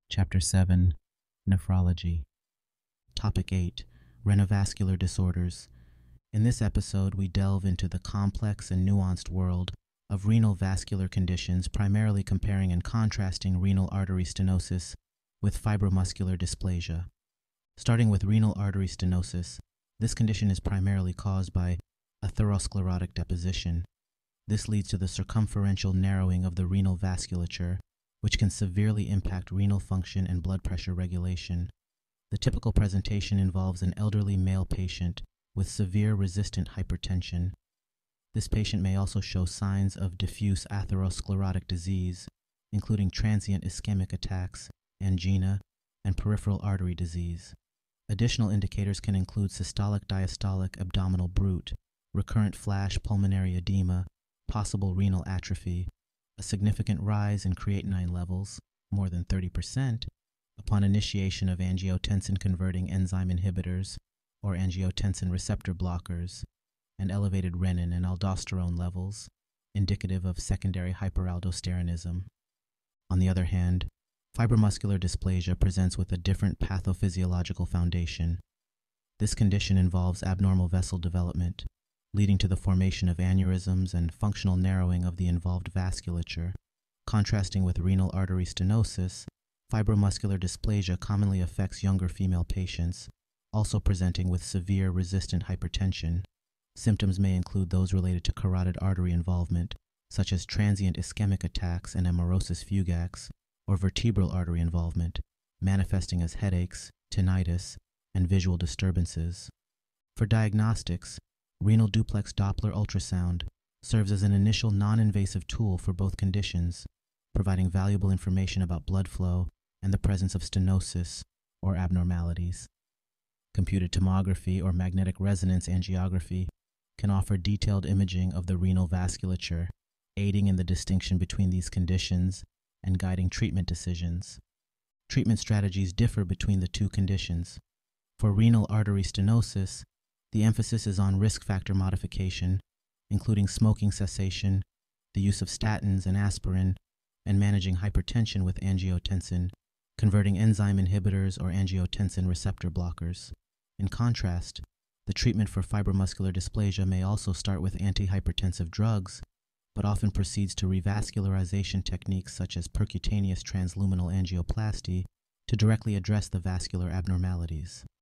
Chapter 7, Nephrology. Topic 8, Renovascular Disorders. In this episode, we delve into the complex and nuanced world of renal vascular conditions, primarily comparing and contrasting renal artery stenosis with fibromuscular dysplasia. Starting with renal artery stenosis, this condition is primarily caused by atherosclerotic deposition. This leads to the circumferential narrowing of the renal vasculature, which can severely impact renal function and blood pressure regulation. The typical presentation involves an elderly male patient with severe resistant hypertension. This patient may also show signs of diffuse atherosclerotic disease, including transient ischemic attacks, angina, and peripheral artery disease. Additional indicators can include systolic-diastolic abdominal brute, recurrent flash pulmonary edema, possible renal atrophy, a significant rise in creatinine levels, more than 30%, upon initiation of angiotensin-converting enzyme inhibitors or angiotensin receptor blockers, and elevated renin and aldosterone levels, indicative of secondary hyperaldosteronism. On the other hand, fibromuscular dysplasia presents with a different pathophysiological foundation. This condition involves abnormal vessel development, leading to the formation of aneurysms and functional narrowing of the involved vasculature. Contrasting with renal artery stenosis, fibromuscular dysplasia commonly affects younger female patients, also presenting with severe resistant hypertension. Symptoms may include those related to carotid artery involvement, such as transient ischemic attacks and amaurosis fugax, or vertebral artery involvement, manifesting as headaches, tinnitus, and visual disturbances. For diagnostics, renal duplex Doppler ultrasound serves as an initial non-invasive tool for both conditions, providing valuable information about blood flow and the presence of stenosis or abnormalities. Computed tomography or magnetic resonance angiography can offer detailed imaging of the renal vasculature, aiding in the distinction between these conditions and guiding treatment decisions. Treatment strategies differ between the two conditions. For renal artery stenosis, the emphasis is on risk factor modification, including smoking cessation, the use of statins and aspirin, and managing hypertension with angiotensin, converting enzyme inhibitors or angiotensin receptor blockers. In contrast, the treatment for fibromuscular dysplasia may also start with antihypertensive drugs, but often proceeds to revascularization techniques such as percutaneous transluminal angioplasty to directly address the vascular abnormalities.